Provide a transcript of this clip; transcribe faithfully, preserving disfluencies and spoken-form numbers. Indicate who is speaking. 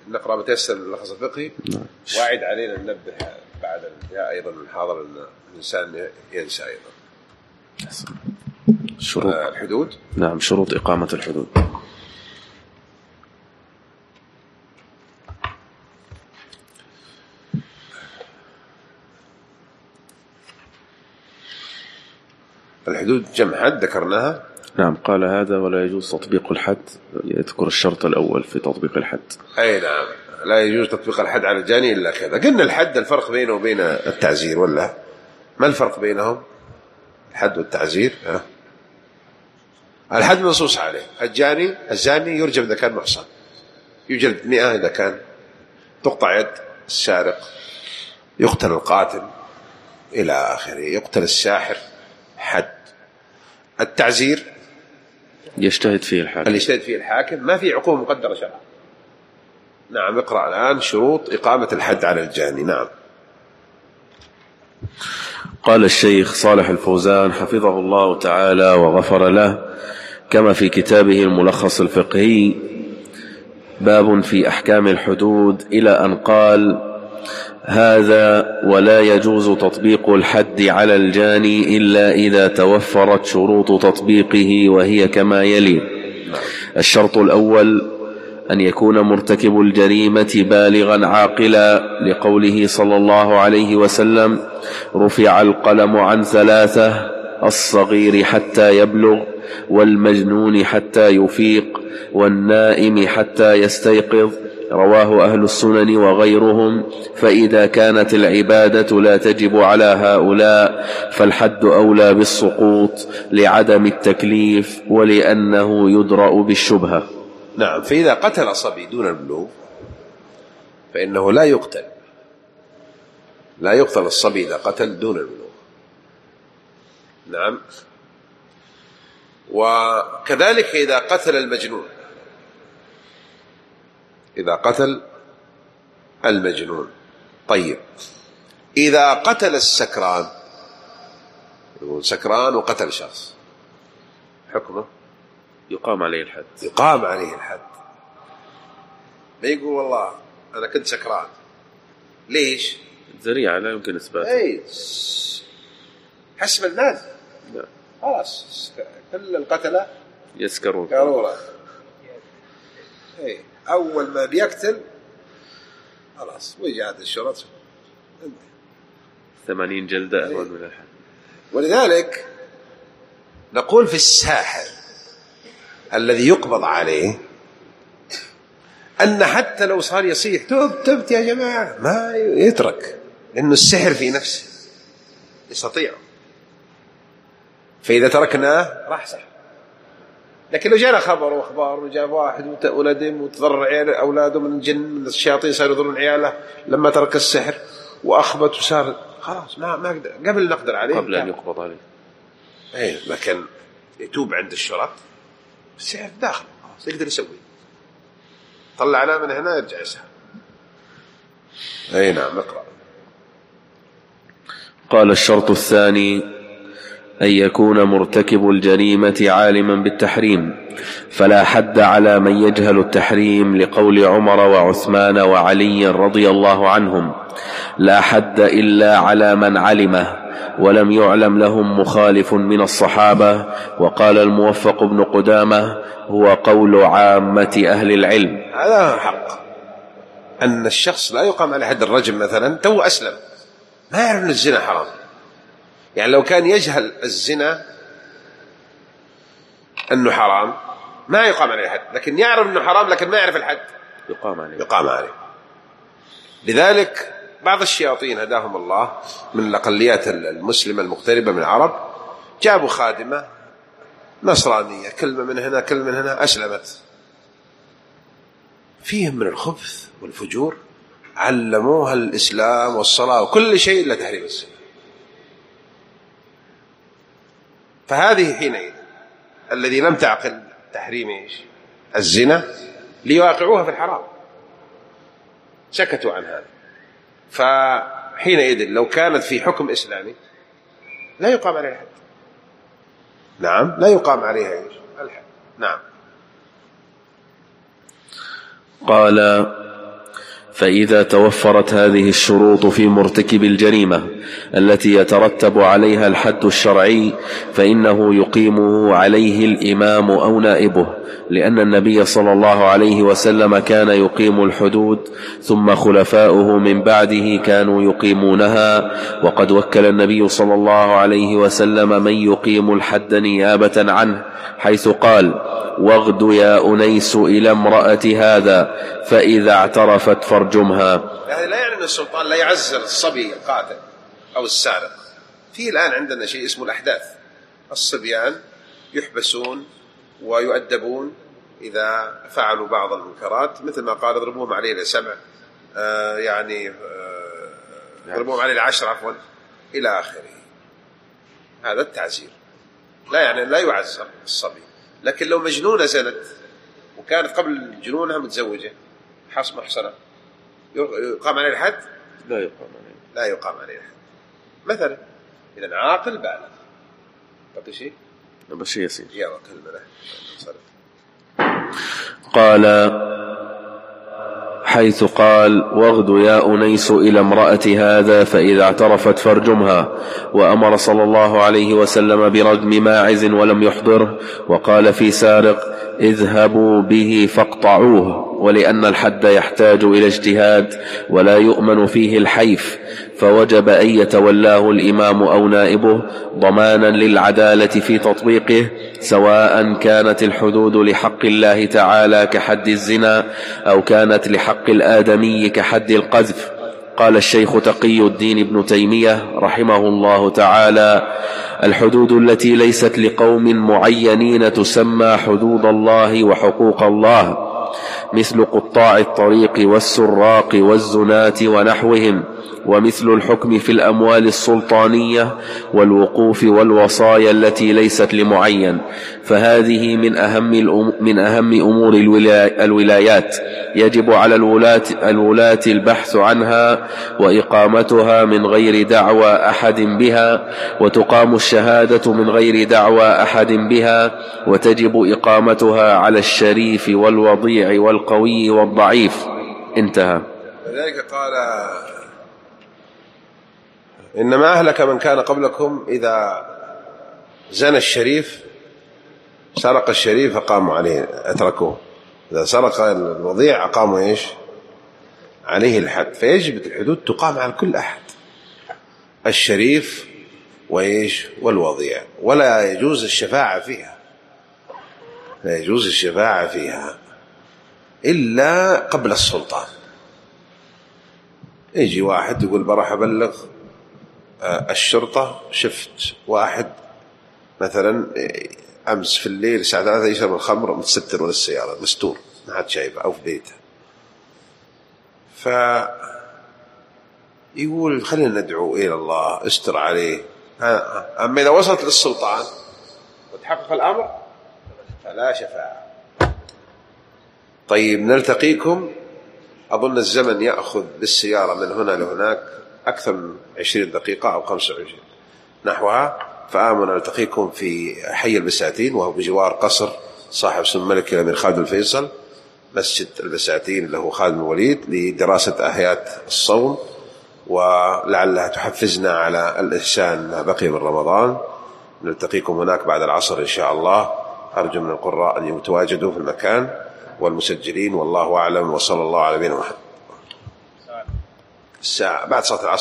Speaker 1: نقرأ متيسر اللخص الفقهي. واعد علينا ننبه بعد الانتهاء أيضا من الحاضر أن الإنسان ينسى أيضا
Speaker 2: شروط
Speaker 1: الحدود.
Speaker 2: نعم، شروط إقامة الحدود.
Speaker 1: الحدود جمع حد ذكرناها.
Speaker 2: نعم، قال هذا ولا يجوز تطبيق الحد، يذكر الشرط الأول في تطبيق الحد.
Speaker 1: أي نعم، لا يجوز تطبيق الحد على الجاني إلا كذا. قلنا الحد الفرق بينه وبين التعزير ولا ما الفرق بينهم؟ الحد والتعزير ها؟ الحد منصوص عليه. الجاني الزاني يرجم إذا كان محصن، يجلد مئة إذا كان، تقطع يد السارق، يقتل القاتل إلى آخره، يقتل الساحر، حد. التعزير
Speaker 2: يجتهد فيه الحاكم،
Speaker 1: اللي يجتهد فيه الحاكم، ما في عقوبة مقدرة شرعا. نعم، اقرأ الآن شروط إقامة الحد على الجاني. نعم.
Speaker 2: قال الشيخ صالح الفوزان حفظه الله تعالى وغفر له كما في كتابه الملخص الفقهي باب في أحكام الحدود إلى أن قال: هذا ولا يجوز تطبيق الحد على الجاني إلا إذا توفرت شروط تطبيقه، وهي كما يلي: الشرط الأول أن يكون مرتكب الجريمة بالغا عاقلا، لقوله صلى الله عليه وسلم: رفع القلم عن ثلاثة: الصغير حتى يبلغ، والمجنون حتى يفيق، والنائم حتى يستيقظ. رواه أهل السنن وغيرهم. فإذا كانت العبادة لا تجب على هؤلاء فالحد أولى بالسقوط لعدم التكليف ولأنه يدرأ بالشبهة.
Speaker 1: نعم. فإذا قتل صبي دون البلوغ فإنه لا يقتل، لا يقتل الصبي إذا قتل دون البلوغ. نعم. وكذلك إذا قتل المجنون، إذا قتل المجنون. طيب، إذا قتل السكران، يقول سكران وقتل شخص، حكمه
Speaker 2: يقام عليه الحد.
Speaker 1: يقام عليه الحد. ما يقول والله أنا كنت سكران. ليش؟
Speaker 2: ذريعة لا يمكن إثباتها.
Speaker 1: أي حسب الناس. خلاص كل القتلة
Speaker 2: يسكرون
Speaker 1: قارورة. أي أول ما بيقتل خلاص وجاءت الشرط
Speaker 2: ثمانين جلدة أهون من الحد.
Speaker 1: ولذلك نقول في الساحر الذي يقبض عليه أن حتى لو صار يصيح تب تبت يا جماعة ما يترك، لأنه السحر في نفسه يستطيع، فإذا تركناه راح سحر. لكن لو جانا خبر وأخبار وجاء واحد وندم وتضرر عيال أولاده من الجن من الشياطين صاروا يضرون عياله لما ترك السحر وأخبت وصار خلاص ما ما قدر قبل نقدر عليه
Speaker 2: قبل أن يقبض عليه.
Speaker 1: إيه، لكن يتوب عند الشرط السحر داخل خلاص يقدر يسوي، طلعناه من هنا يرجع يسحر. أي نعم. اقرأ.
Speaker 2: قال الشرط الثاني أن يكون مرتكب الجريمة عالما بالتحريم، فلا حد على من يجهل التحريم، لقول عمر وعثمان وعلي رضي الله عنهم: لا حد إلا على من علمه، ولم يعلم لهم مخالف من الصحابة. وقال الموفق بن قدامة: هو قول عامة أهل العلم.
Speaker 1: هذا حق، أن الشخص لا يقام على حد الرجم مثلا تو أسلم ما يعرف أن الزنا حرام. يعني لو كان يجهل الزنا أنه حرام ما يقام عليه حد، لكن يعرف أنه حرام لكن ما يعرف الحد
Speaker 2: يقام عليه.
Speaker 1: يقام عليه. لذلك بعض الشياطين هداهم الله من الأقليات المسلمة المغتربة من العرب جابوا خادمة نصرانية، كلمة من هنا كلمة من هنا، أسلمت. فيهم من الخبث والفجور علموها الإسلام والصلاة وكل شيء إلا تحريم الزنا. فهذه حينئذ الذي لم تعقل تحريم الزنا ليواقعوها في الحرام سكتوا عن هذا. فحينئذ لو كانت في حكم إسلامي لا يقام عليها الحد. نعم، لا يقام عليها الحد. نعم.
Speaker 2: قال: فإذا توفرت هذه الشروط في مرتكب الجريمة التي يترتب عليها الحد الشرعي فإنه يقيمه عليه الإمام أو نائبه، لأن النبي صلى الله عليه وسلم كان يقيم الحدود ثم خلفاؤه من بعده كانوا يقيمونها، وقد وكل النبي صلى الله عليه وسلم من يقيم الحد نيابة عنه، حيث قال: واغد يا أنيس إلى امرأة هذا فإذا اعترفت فارجمها.
Speaker 1: يعني لا يعني أن السلطان لا يعزل الصبي القاتل أو السارق. في الآن عندنا شيء اسمه الأحداث، الصبيان يحبسون ويؤدبون إذا فعلوا بعض المنكرات، مثل ما قال اضربوهم عليه لسبع، آه يعني آه اضربوهم عليه لعشر عفوا إلى آخره. هذا التعزير، لا يعني لا يعزر الصبي. لكن لو مجنونة زنت وكانت قبل جنونها متزوجة حص محصنة يقام عليه الحد؟
Speaker 2: لا يقام عليه
Speaker 1: لا يقام عليه الحد مثلا. إذا عاقل بالغ. بقي شيء؟
Speaker 2: بشيء يسير.
Speaker 1: يا وكلمة
Speaker 2: قال حيث قال: واغد يا أنيس إلى امرأة هذا فإذا اعترفت فارجمها. وأمر صلى الله عليه وسلم برجم ماعز ولم يحضره، وقال في سارق: اذهبوا به فاقطعوه، ولأن الحد يحتاج إلى اجتهاد ولا يؤمن فيه الحيف، فوجب أن يتولاه الإمام أو نائبه ضمانا للعدالة في تطبيقه، سواء كانت الحدود لحق الله تعالى كحد الزنا أو كانت لحق الآدمي كحد القذف. قال الشيخ تقي الدين ابن تيمية رحمه الله تعالى: الحدود التي ليست لقوم معينين تسمى حدود الله وحقوق الله، مثل قطاع الطريق والسراق والزناة ونحوهم، ومثل الحكم في الأموال السلطانية والوقوف والوصايا التي ليست لمعين، فهذه من أهم, من أهم أمور الولايات، يجب على الولاة, الولاة البحث عنها وإقامتها من غير دعوى أحد بها، وتقام الشهادة من غير دعوى أحد بها، وتجب إقامتها على الشريف والوضيع والقوي والضعيف. انتهى.
Speaker 1: لذلك قال: إنما أهلك من كان قبلكم إذا زنى الشريف سرق الشريف فقاموا عليه أتركوه، إذا سرق الوضيع أقاموا إيش عليه الحد. فيجب الحدود تقام على كل أحد، الشريف وإيش والوضيع، ولا يجوز الشفاعة فيها، لا يجوز الشفاعة فيها إلا قبل السلطان. يجي واحد يقول بروح أبلغ الشرطة شفت واحد مثلا أمس في الليل الساعة ثلاثة يشرب الخمر متستر ولا السيارة مستور ما حد شايفه أو في بيته، فيقول خلينا ندعو إلى الله استر عليه. أما إذا وصلت للسلطان وتحقق الأمر فلا شفاعة. طيب نلتقيكم، أظن الزمن يأخذ بالسيارة من هنا لهناك أكثر من عشرين دقيقة أو خمسة وعشرين نحوها، فآمن نلتقيكم في حي البساتين وهو بجوار قصر صاحب سمو الملك الأمير خالد الفيصل، مسجد البساتين له خالد الوليد، لدراسة آيات الصوم ولعلها تحفزنا على الإحسان ما بقي من رمضان. نلتقيكم هناك بعد العصر إن شاء الله. أرجو من القراء أن يتواجدوا في المكان والمسجلين، والله أعلم، وصلى الله على نبينا محمد. الساعة بعد صلاة العصر.